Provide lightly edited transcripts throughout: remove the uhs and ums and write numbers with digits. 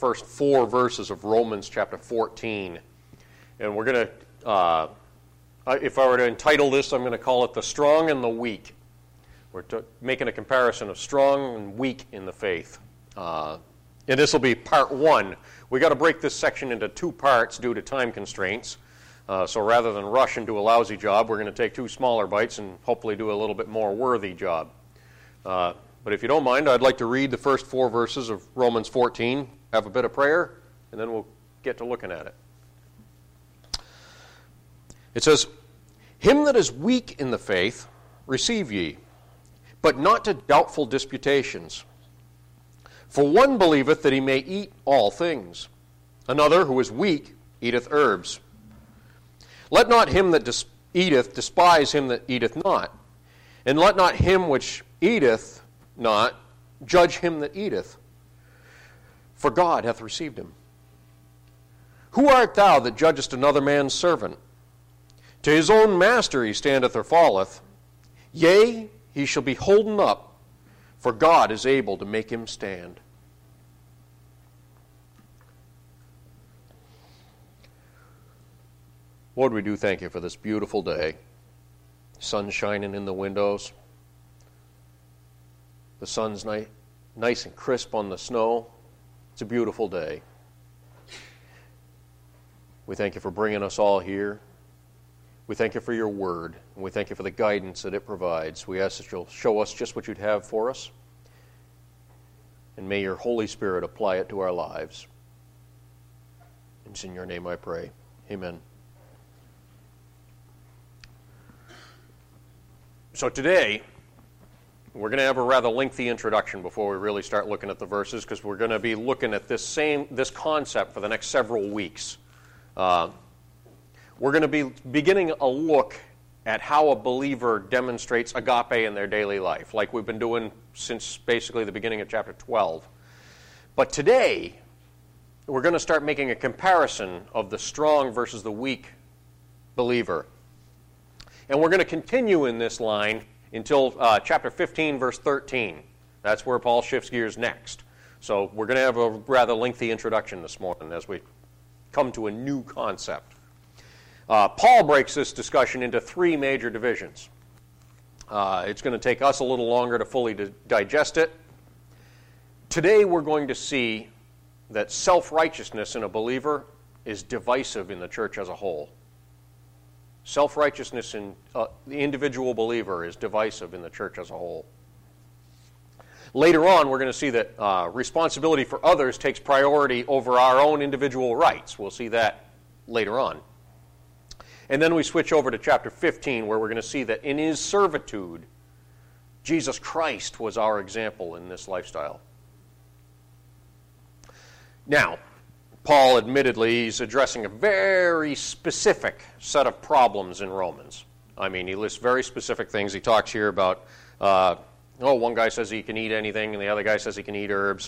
first 4 verses of Romans chapter 14. And we're going to, if I were to entitle this, I'm going to call it The Strong and the Weak. We're making a comparison of strong and weak in the faith. And this will be part 1. We got to break this section into 2 parts due to time constraints. So rather than rush and do a lousy job, we're going to take 2 smaller bites and hopefully do a little bit more worthy job. But if you don't mind, I'd like to read the first 4 verses of Romans 14, have a bit of prayer, and then we'll get to looking at it. It says, "Him that is weak in the faith receive ye, but not to doubtful disputations. For one believeth that he may eat all things. Another, who is weak, eateth herbs. Let not him that eateth despise him that eateth not. And let not him which eateth not judge him that eateth. For God hath received him. Who art thou that judgest another man's servant? To his own master he standeth or falleth. Yea, he shall be holden up, for God is able to make him stand." Lord, we do thank you for this beautiful day. Sun shining in the windows. The sun's nice and crisp on the snow. It's a beautiful day. We thank you for bringing us all here. We thank you for your word, and we thank you for the guidance that it provides. We ask that you'll show us just what you'd have for us, and may your Holy Spirit apply it to our lives. It's in your name I pray. Amen. So today, we're going to have a rather lengthy introduction before we really start looking at the verses, because we're going to be looking at this concept for the next several weeks. We're going to be beginning a look at how a believer demonstrates agape in their daily life, like we've been doing since basically the beginning of chapter 12. But today, we're going to start making a comparison of the strong versus the weak believer. And we're going to continue in this line until chapter 15, verse 13. That's where Paul shifts gears next. So we're going to have a rather lengthy introduction this morning as we come to a new concept. Paul breaks this discussion into 3 major divisions. It's going to take us a little longer to fully digest it. Today we're going to see that self-righteousness in a believer is divisive in the church as a whole. Self-righteousness in the individual believer is divisive in the church as a whole. Later on, we're going to see that responsibility for others takes priority over our own individual rights. We'll see that later on. And then we switch over to chapter 15, where we're going to see that in his servitude, Jesus Christ was our example in this lifestyle. Now, Paul, admittedly, is addressing a very specific set of problems in Romans. I mean, he lists very specific things. He talks here about, one guy says he can eat anything, and the other guy says he can eat herbs.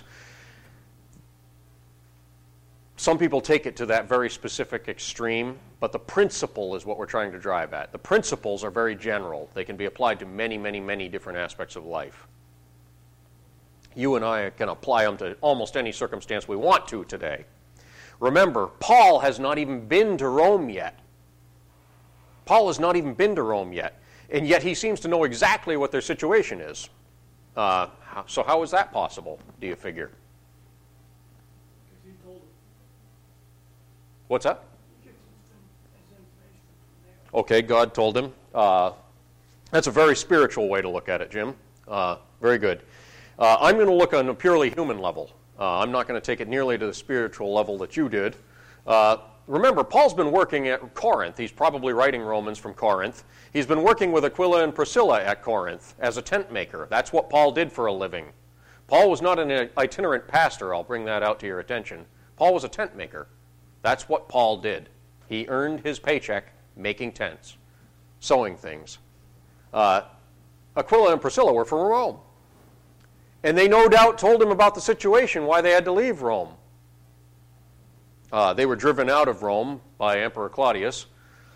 Some people take it to that very specific extreme, but the principle is what we're trying to drive at. The principles are very general. They can be applied to many, many, many different aspects of life. You and I can apply them to almost any circumstance we want to today. Remember, Paul has not even been to Rome yet. And yet he seems to know exactly what their situation is. So how is that possible, do you figure? What's that? Okay, God told him. That's a very spiritual way to look at it, Jim. Very good. I'm going to look on a purely human level. I'm not going to take it nearly to the spiritual level that you did. Remember, Paul's been working at Corinth. He's probably writing Romans from Corinth. He's been working with Aquila and Priscilla at Corinth as a tent maker. That's what Paul did for a living. Paul was not an itinerant pastor. I'll bring that out to your attention. Paul was a tent maker. That's what Paul did. He earned his paycheck making tents, sewing things. Aquila and Priscilla were from Rome. And they no doubt told him about the situation, why they had to leave Rome. They were driven out of Rome by Emperor Claudius.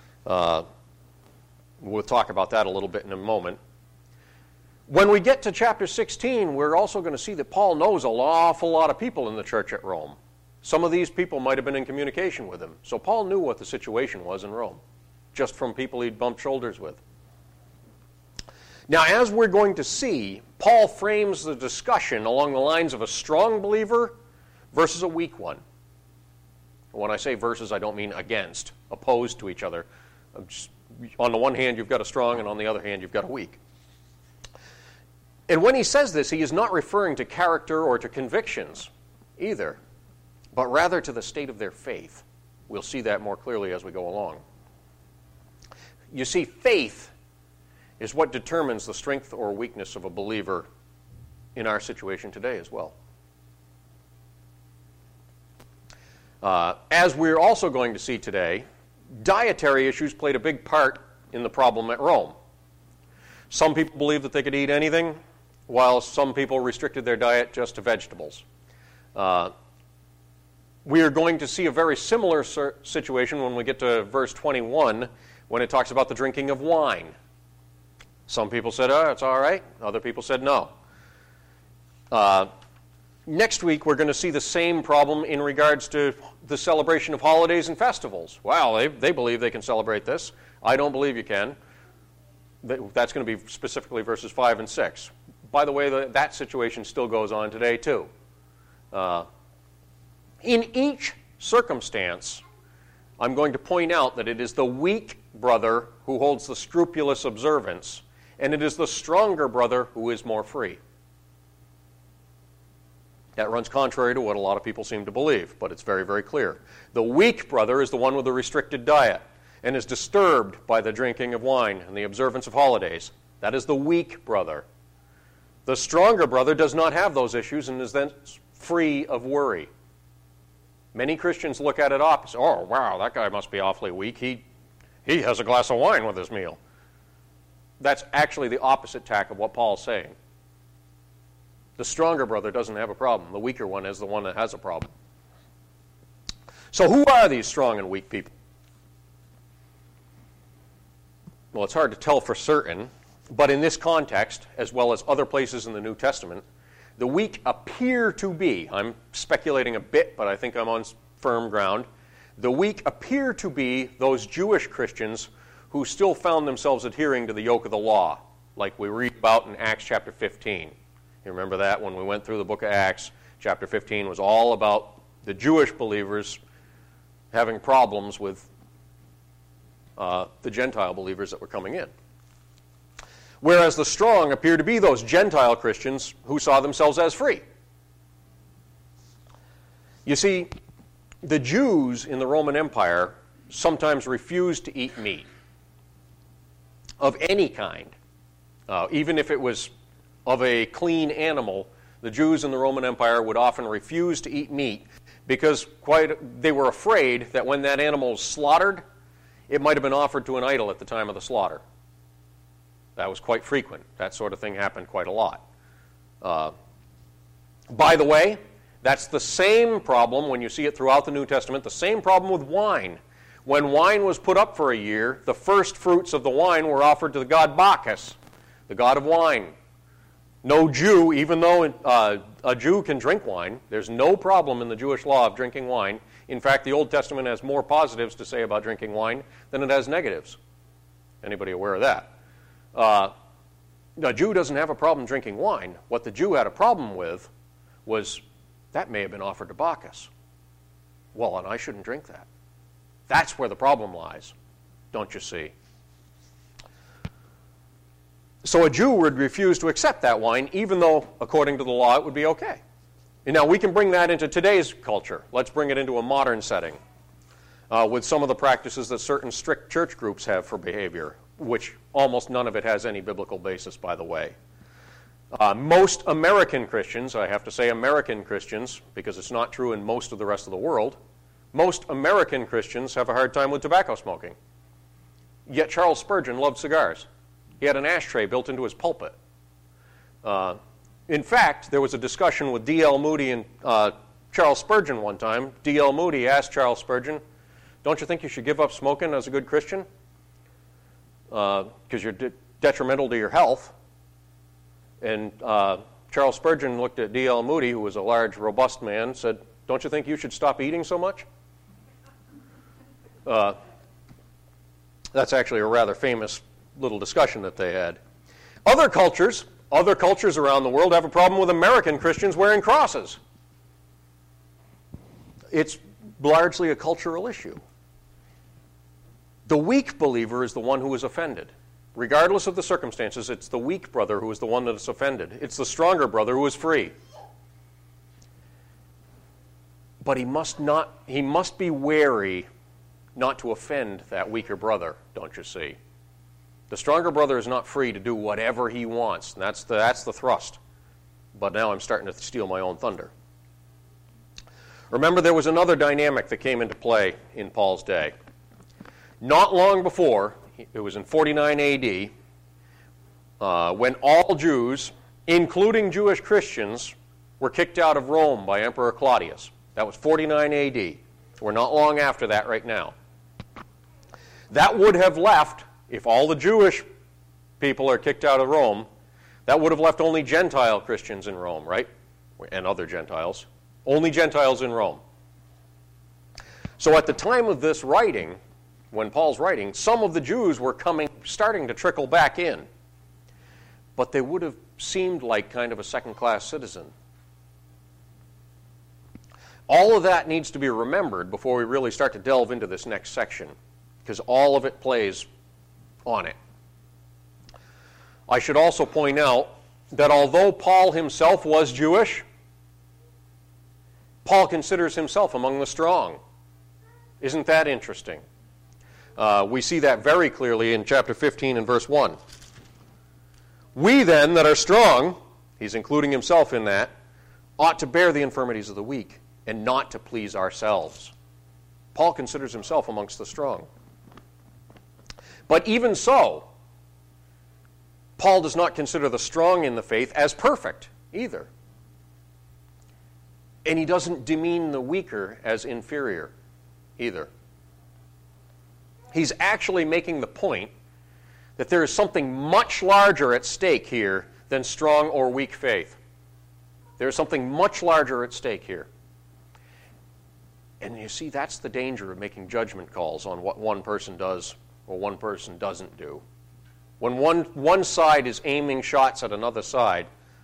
We'll talk about that a little bit in a moment. When we get to chapter 16, we're also going to see that Paul knows an awful lot of people in the church at Rome. Some of these people might have been in communication with him. So Paul knew what the situation was in Rome, just from people he'd bumped shoulders with. Now, as we're going to see, Paul frames the discussion along the lines of a strong believer versus a weak one. When I say versus, I don't mean against, opposed to each other. On the one hand, you've got a strong, and on the other hand, you've got a weak. And when he says this, he is not referring to character or to convictions either, but rather to the state of their faith. We'll see that more clearly as we go along. You see, faith is what determines the strength or weakness of a believer in our situation today as well. As we're also going to see today, dietary issues played a big part in the problem at Rome. Some people believed that they could eat anything, while some people restricted their diet just to vegetables. We are going to see a very similar situation when we get to verse 21, when it talks about the drinking of wine. Some people said, it's all right. Other people said no. Next week, we're going to see the same problem in regards to the celebration of holidays and festivals. Well, they believe they can celebrate this. I don't believe you can. That's going to be specifically verses 5 and 6. By the way, that situation still goes on today, too. In each circumstance, I'm going to point out that it is the weak brother who holds the scrupulous observance, and it is the stronger brother who is more free. That runs contrary to what a lot of people seem to believe, but it's very, very clear. The weak brother is the one with the restricted diet and is disturbed by the drinking of wine and the observance of holidays. That is the weak brother. The stronger brother does not have those issues and is then free of worry. Many Christians look at it opposite. Oh, wow, that guy must be awfully weak. He has a glass of wine with his meal. That's actually the opposite tack of what Paul's saying. The stronger brother doesn't have a problem. The weaker one is the one that has a problem. So who are these strong and weak people? Well, it's hard to tell for certain, but in this context, as well as other places in the New Testament, the weak appear to be, I'm speculating a bit, but I think I'm on firm ground, the weak appear to be those Jewish Christians who still found themselves adhering to the yoke of the law, like we read about in Acts chapter 15. You remember that when we went through the book of Acts, chapter 15 was all about the Jewish believers having problems with the Gentile believers that were coming in. Whereas the strong appear to be those Gentile Christians who saw themselves as free. You see, the Jews in the Roman Empire sometimes refused to eat meat of any kind. Even if it was of a clean animal, the Jews in the Roman Empire would often refuse to eat meat because they were afraid that when that animal was slaughtered, it might have been offered to an idol at the time of the slaughter. That was quite frequent. That sort of thing happened quite a lot. By the way, that's the same problem when you see it throughout the New Testament, the same problem with wine. When wine was put up for a year, the first fruits of the wine were offered to the god Bacchus, the god of wine. No Jew, even though a Jew can drink wine, there's no problem in the Jewish law of drinking wine. In fact, the Old Testament has more positives to say about drinking wine than it has negatives. Anybody aware of that? A Jew doesn't have a problem drinking wine. What the Jew had a problem with was that may have been offered to Bacchus. Well, and I shouldn't drink that. That's where the problem lies, don't you see? So a Jew would refuse to accept that wine, even though, according to the law, it would be okay. And now we can bring that into today's culture. Let's bring it into a modern setting with some of the practices that certain strict church groups have for behavior, which almost none of it has any biblical basis, by the way. Most American Christians, I have to say American Christians, because it's not true in most of the rest of the world, most American Christians have a hard time with tobacco smoking. Yet Charles Spurgeon loved cigars. He had an ashtray built into his pulpit. In fact, there was a discussion with D.L. Moody and Charles Spurgeon one time. D.L. Moody asked Charles Spurgeon, "Don't you think you should give up smoking as a good Christian? Because you're detrimental to your health." And Charles Spurgeon looked at D.L. Moody, who was a large, robust man, said, Don't you think you should stop eating so much? That's actually a rather famous little discussion that they had. Other cultures around the world have a problem with American Christians wearing crosses. It's largely a cultural issue. The weak believer is the one who is offended. Regardless of the circumstances, it's the weak brother who is the one that is offended. It's the stronger brother who is free. But he must be wary not to offend that weaker brother, don't you see? The stronger brother is not free to do whatever he wants. And that's the thrust. But now I'm starting to steal my own thunder. Remember, there was another dynamic that came into play in Paul's day. Not long before, it was in 49 A.D., when all Jews, including Jewish Christians, were kicked out of Rome by Emperor Claudius. That was 49 A.D. We're not long after that right now. That would have left, if all the Jewish people are kicked out of Rome, that would have left only Gentile Christians in Rome, right? And other Gentiles. Only Gentiles in Rome. So at the time of this writing, when Paul's writing, some of the Jews were starting to trickle back in. But they would have seemed like kind of a second-class citizen. All of that needs to be remembered before we really start to delve into this next section, because all of it plays on it. I should also point out that although Paul himself was Jewish, Paul considers himself among the strong. Isn't that interesting? We see that very clearly in chapter 15 and verse 1. We then that are strong, he's including himself in that, ought to bear the infirmities of the weak and not to please ourselves. Paul considers himself amongst the strong. But even so, Paul does not consider the strong in the faith as perfect either. And he doesn't demean the weaker as inferior either. He's actually making the point that there is something much larger at stake here than strong or weak faith. There is something much larger at stake here. And you see, that's the danger of making judgment calls on what one person does or one person doesn't do. When one side is aiming shots at another side,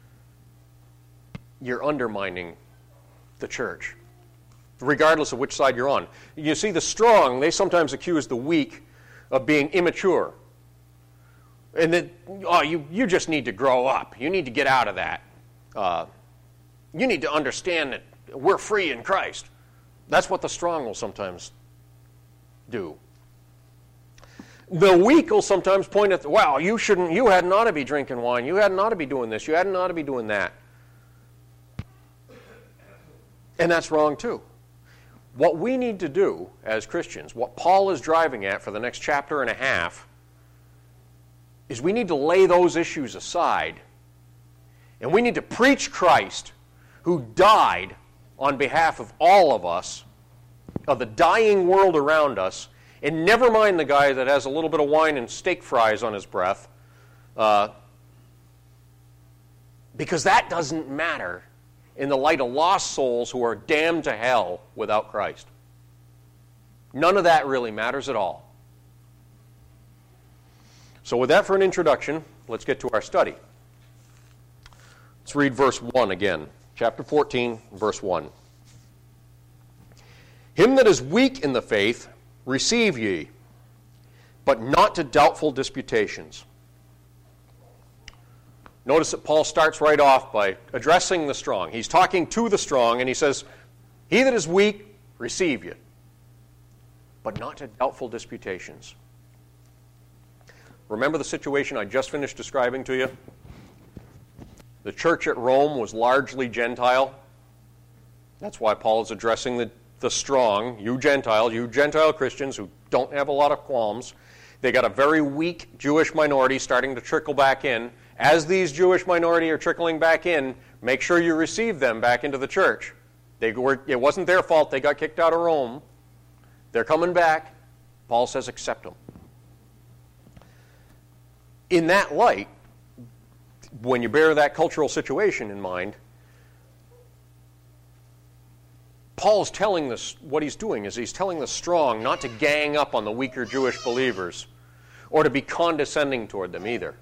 you're undermining the church, regardless of which side you're on. You see, the strong, they sometimes accuse the weak of being immature. And that, you just need to grow up. You need to get out of that. You need to understand that we're free in Christ. That's what the strong will sometimes do. The weak will sometimes point at, you hadn't ought to be drinking wine. You hadn't ought to be doing this. You hadn't ought to be doing that. And that's wrong too. What we need to do as Christians, what Paul is driving at for the next chapter and a half, is we need to lay those issues aside and we need to preach Christ, who died on behalf of all of us, of the dying world around us, and never mind the guy that has a little bit of wine and steak fries on his breath, because that doesn't matter in the light of lost souls who are damned to hell without Christ. None of that really matters at all. So with that for an introduction, let's get to our study. Let's read verse 1 again. Chapter 14, verse 1. Him that is weak in the faith, receive ye, but not to doubtful disputations. Notice that Paul starts right off by addressing the strong. He's talking to the strong, and he says, he that is weak, receive ye, but not to doubtful disputations. Remember the situation I just finished describing to you? The church at Rome was largely Gentile. That's why Paul is addressing the strong, you Gentile Christians who don't have a lot of qualms. They got a very weak Jewish minority starting to trickle back in. As these Jewish minority are trickling back in, make sure you receive them back into the church. It wasn't their fault they got kicked out of Rome. They're coming back. Paul says accept them. In that light, when you bear that cultural situation in mind, Paul's telling this, what he's doing is he's telling the strong not to gang up on the weaker Jewish believers or to be condescending toward them either.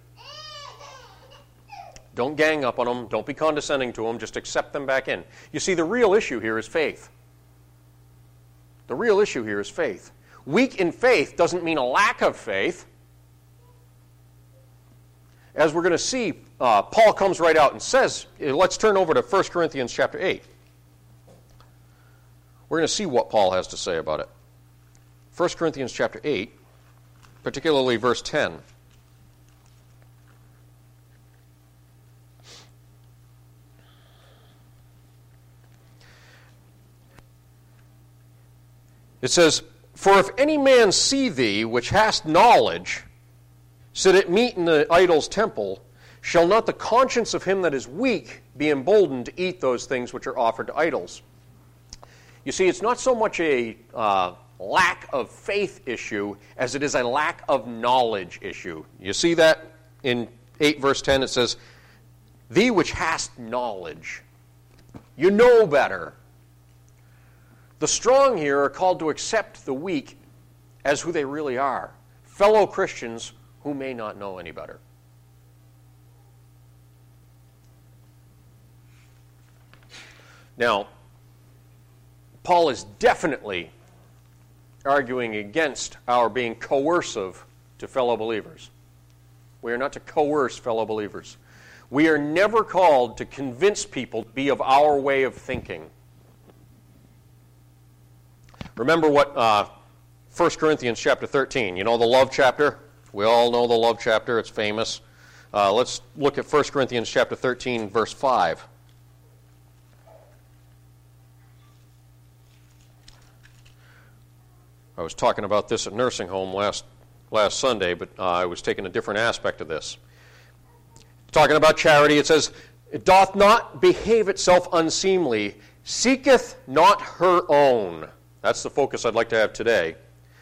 Don't gang up on them. Don't be condescending to them. Just accept them back in. You see, the real issue here is faith. The real issue here is faith. Weak in faith doesn't mean a lack of faith. As we're going to see, Paul comes right out and says, let's turn over to 1 Corinthians chapter 8. We're going to see what Paul has to say about it. 1 Corinthians chapter 8, particularly verse 10. It says, "For if any man see thee, which hast knowledge, sit at meat in the idol's temple, shall not the conscience of him that is weak be emboldened to eat those things which are offered to idols?" You see, it's not so much a lack of faith issue as it is a lack of knowledge issue. You see that in 8 verse 10, it says, "Thee which hast knowledge." You know better. The strong here are called to accept the weak as who they really are, fellow Christians who may not know any better. Now, Paul is definitely arguing against our being coercive to fellow believers. We are not to coerce fellow believers. We are never called to convince people to be of our way of thinking. Remember what 1 Corinthians chapter 13, you know the love chapter? We all know the love chapter. It's famous. Let's look at 1 Corinthians chapter 13, verse 5. I was talking about this at nursing home last Sunday, but I was taking a different aspect of this. Talking about charity, it says, "It doth not behave itself unseemly, seeketh not her own." That's the focus I'd like to have today.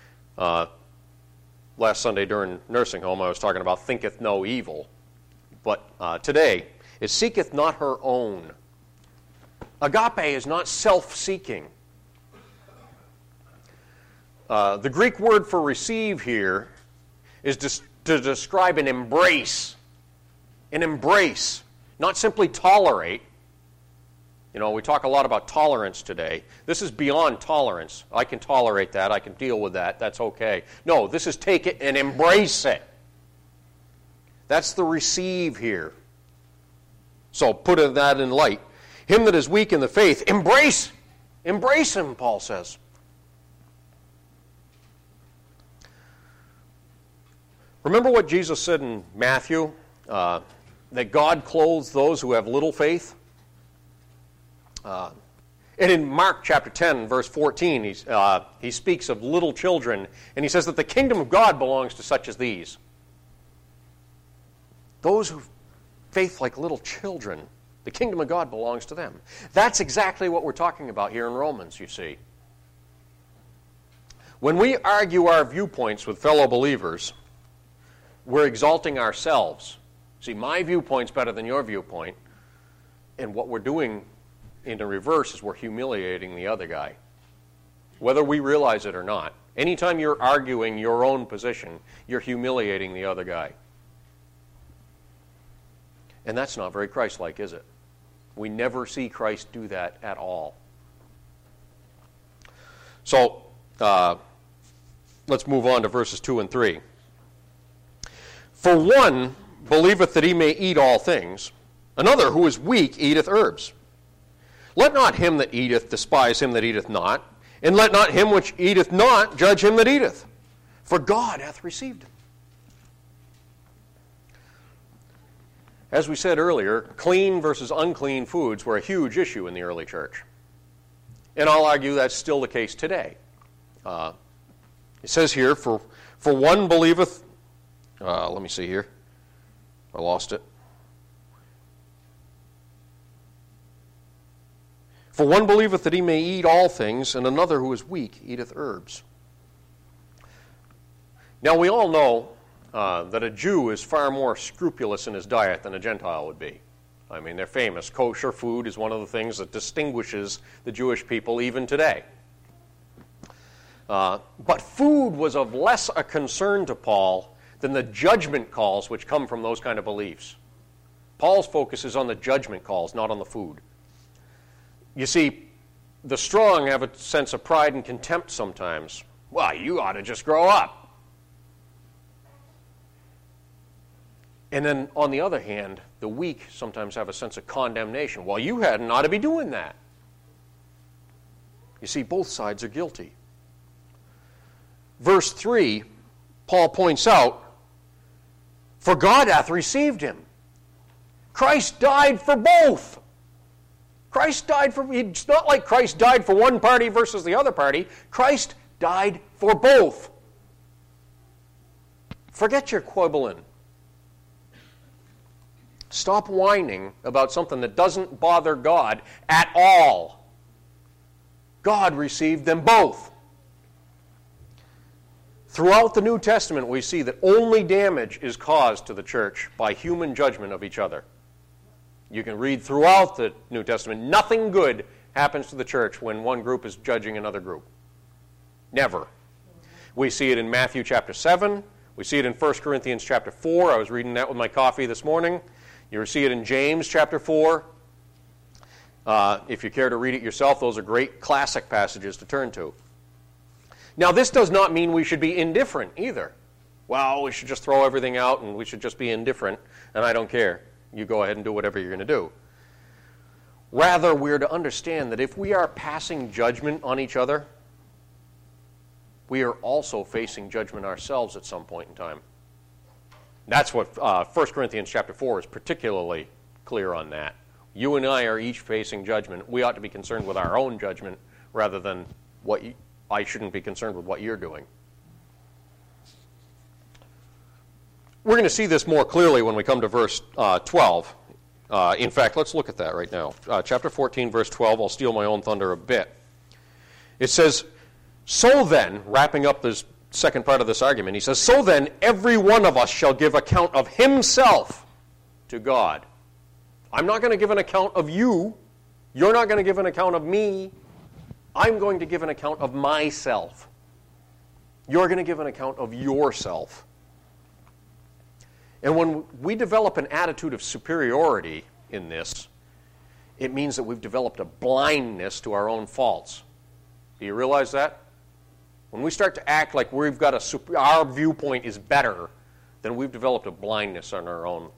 Last Sunday during nursing home, I was talking about thinketh no evil. But today, it seeketh not her own. Agape is not self-seeking. The Greek word for receive here is to describe an embrace. An embrace, not simply tolerate. You know, we talk a lot about tolerance today. This is beyond tolerance. I can tolerate that. I can deal with that. That's okay. No, this is take it and embrace it. That's the receive here. So put that in light. Him that is weak in the faith, embrace. Embrace him, Paul says. Remember what Jesus said in Matthew? That God clothes those who have little faith? And in Mark chapter 10, verse 14, he speaks of little children, and he says that the kingdom of God belongs to such as these. Those who faith like little children, the kingdom of God belongs to them. That's exactly what we're talking about here in Romans, you see. When we argue our viewpoints with fellow believers, we're exalting ourselves. See, my viewpoint's better than your viewpoint, and what we're doing in the reverse is we're humiliating the other guy, whether we realize it or not. Anytime you're arguing your own position, you're humiliating the other guy. And that's not very Christ-like, is it? We never see Christ do that at all. So, let's move on to verses 2 and 3. "For one believeth that he may eat all things, another who is weak eateth herbs. Let not him that eateth despise him that eateth not, and let not him which eateth not judge him that eateth, for God hath received him." As we said earlier, clean versus unclean foods were a huge issue in the early church. And I'll argue that's still the case today. It says here, for one believeth, let me see here. I lost it. "For one believeth that he may eat all things, and another who is weak eateth herbs." Now we all know that a Jew is far more scrupulous in his diet than a Gentile would be. I mean, they're famous. Kosher food is one of the things that distinguishes the Jewish people even today. But food was of less a concern to Paul than the judgment calls which come from those kind of beliefs. Paul's focus is on the judgment calls, not on the food. You see, the strong have a sense of pride and contempt sometimes. Well, you ought to just grow up. And then, on the other hand, the weak sometimes have a sense of condemnation. Well, you hadn't ought to be doing that. You see, both sides are guilty. Verse 3, Paul points out, "For God hath received him." Christ died for both. It's not like Christ died for one party versus the other party. Christ died for both. Forget your quibbling. Stop whining about something that doesn't bother God at all. God received them both. Throughout the New Testament, we see that only damage is caused to the church by human judgment of each other. You can read throughout the New Testament, nothing good happens to the church when one group is judging another group. Never. We see it in Matthew chapter 7. We see it in 1 Corinthians chapter 4. I was reading that with my coffee this morning. You see it in James chapter 4. If you care to read it yourself, those are great classic passages to turn to. Now, this does not mean we should be indifferent either. Well, we should just throw everything out and we should just be indifferent, and I don't care. You go ahead and do whatever you're going to do. Rather, we're to understand that if we are passing judgment on each other, we are also facing judgment ourselves at some point in time. That's what 1 Corinthians chapter 4 is particularly clear on that. You and I are each facing judgment. We ought to be concerned with our own judgment rather than I shouldn't be concerned with what you're doing. We're going to see this more clearly when we come to verse 12. In fact, let's look at that right now. Chapter 14, verse 12, I'll steal my own thunder a bit. It says, "So then," wrapping up this second part of this argument, he says, "So then, every one of us shall give account of himself to God." I'm not going to give an account of you. You're not going to give an account of me. I'm going to give an account of myself. You're going to give an account of yourself. And when we develop an attitude of superiority in this, it means that we've developed a blindness to our own faults. Do you realize that? When we start to act like we've got our viewpoint is better, then we've developed a blindness on our own.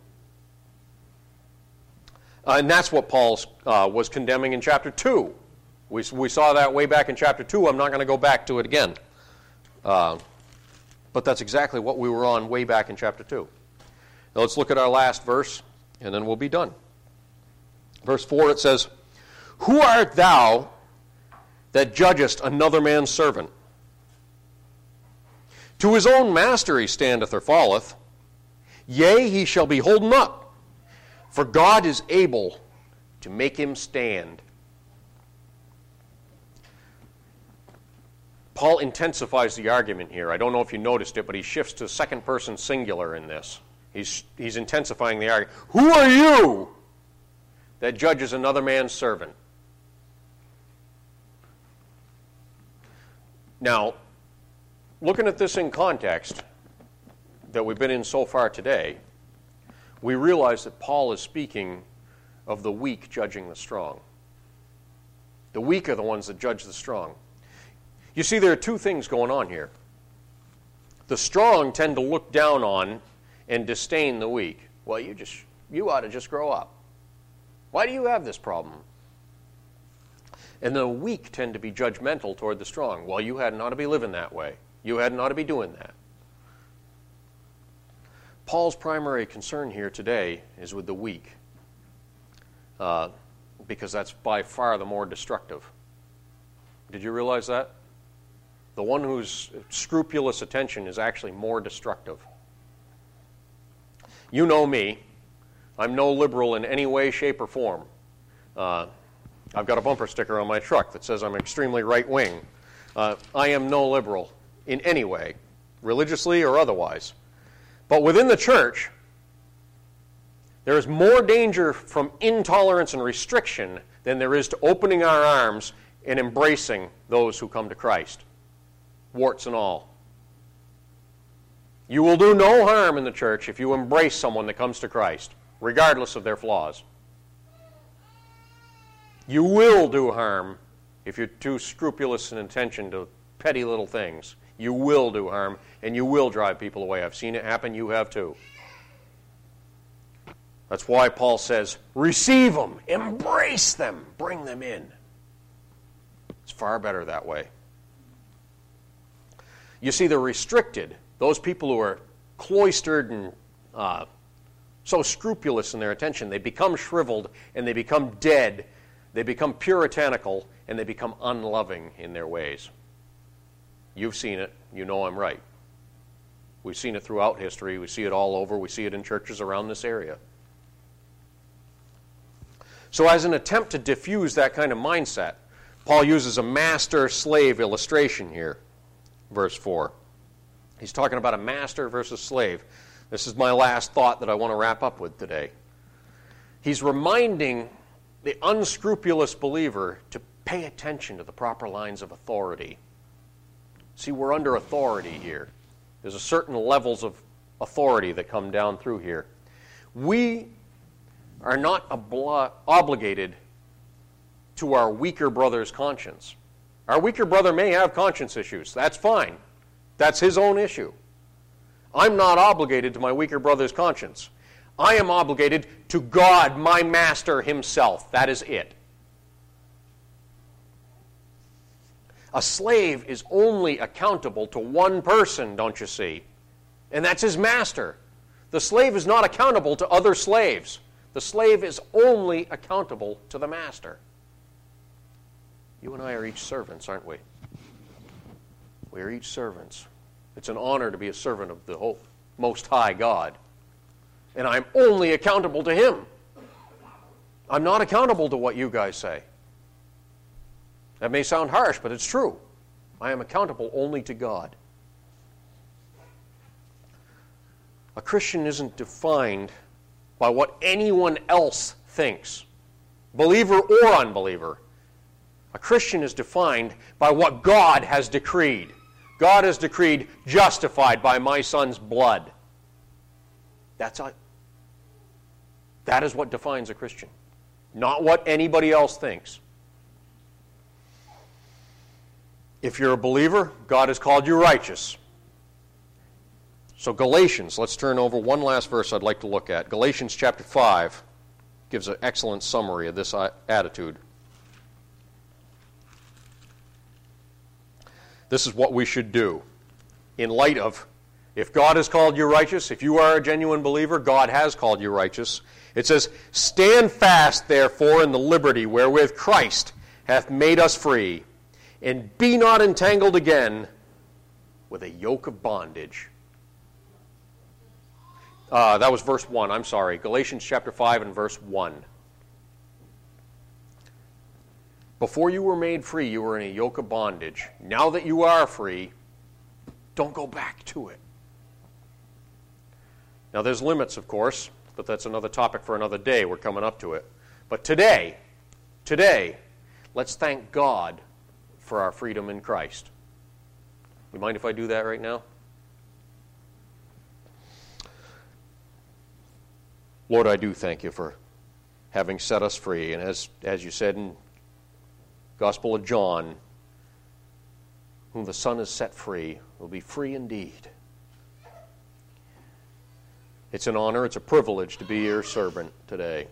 And that's what Paul was condemning in chapter 2. We saw that way back in chapter 2. I'm not going to go back to it again. But that's exactly what we were on way back in chapter 2. Now let's look at our last verse, and then we'll be done. Verse 4, it says, "Who art thou that judgest another man's servant? To his own master he standeth or falleth. Yea, he shall be holden up, for God is able to make him stand." Paul intensifies the argument here. I don't know if you noticed it, but he shifts to second person singular in this. He's intensifying the argument. Who are you that judges another man's servant? Now, looking at this in context that we've been in so far today, we realize that Paul is speaking of the weak judging the strong. The weak are the ones that judge the strong. You see, there are two things going on here. The strong tend to look down on and disdain the weak. Well, you ought to just grow up. Why do you have this problem? And the weak tend to be judgmental toward the strong. Well, you hadn't ought to be living that way. You hadn't ought to be doing that. Paul's primary concern here today is with the weak, because that's by far the more destructive. Did you realize that? The one whose scrupulous attention is actually more destructive. You know me. I'm no liberal in any way, shape, or form. I've got a bumper sticker on my truck that says I'm extremely right-wing. I am no liberal in any way, religiously or otherwise. But within the church, There is more danger from intolerance and restriction than there is to opening our arms and embracing those who come to Christ, warts and all. You will do no harm in the church if you embrace someone that comes to Christ, regardless of their flaws. You will do harm if you're too scrupulous in attention to petty little things. You will do harm, and you will drive people away. I've seen it happen. You have too. That's why Paul says, receive them, embrace them, bring them in. It's far better that way. You see, the restricted, those people who are cloistered and so scrupulous in their attention, they become shriveled and they become dead. They become puritanical and they become unloving in their ways. You've seen it. You know I'm right. We've seen it throughout history. We see it all over. We see it in churches around this area. So as an attempt to diffuse that kind of mindset, Paul uses a master-slave illustration here, verse 4. He's talking about a master versus slave. This is my last thought that I want to wrap up with today. He's reminding the unscrupulous believer to pay attention to the proper lines of authority. See, we're under authority here. There's a certain levels of authority that come down through here. We are not obligated to our weaker brother's conscience. Our weaker brother may have conscience issues. That's fine. That's his own issue. I'm not obligated to my weaker brother's conscience. I am obligated to God, my master himself. That is it. A slave is only accountable to one person, don't you see? And that's his master. The slave is not accountable to other slaves. The slave is only accountable to the master. You and I are each servants, aren't we? We are each servants. It's an honor to be a servant of the Most High God. And I'm only accountable to Him. I'm not accountable to what you guys say. That may sound harsh, but it's true. I am accountable only to God. A Christian isn't defined by what anyone else thinks, believer or unbeliever. A Christian is defined by what God has decreed. God has decreed, justified by my Son's blood. That is what defines a Christian, not what anybody else thinks. If you're a believer, God has called you righteous. So Galatians, let's turn over one last verse I'd like to look at. Galatians chapter 5 gives an excellent summary of this attitude. This is what we should do in light of, if God has called you righteous, if you are a genuine believer, God has called you righteous. It says, stand fast, therefore, in the liberty wherewith Christ hath made us free, and be not entangled again with a yoke of bondage. That was verse 1, I'm sorry. Galatians chapter 5 and verse 1. Before you were made free, you were in a yoke of bondage. Now that you are free, don't go back to it. Now there's limits, of course, but that's another topic for another day. We're coming up to it. But today, let's thank God for our freedom in Christ. You mind if I do that right now? Lord, I do thank you for having set us free. And as you said in Gospel of John, whom the Son has set free will be free indeed. It's an honor, it's a privilege to be your servant today.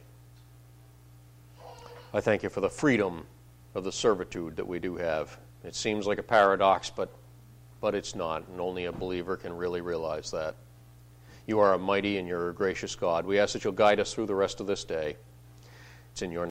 I thank you for the freedom of the servitude that we do have. It seems like a paradox, but it's not, and only a believer can really realize that. You are a mighty and you're a gracious God. We ask that you'll guide us through the rest of this day. It's in your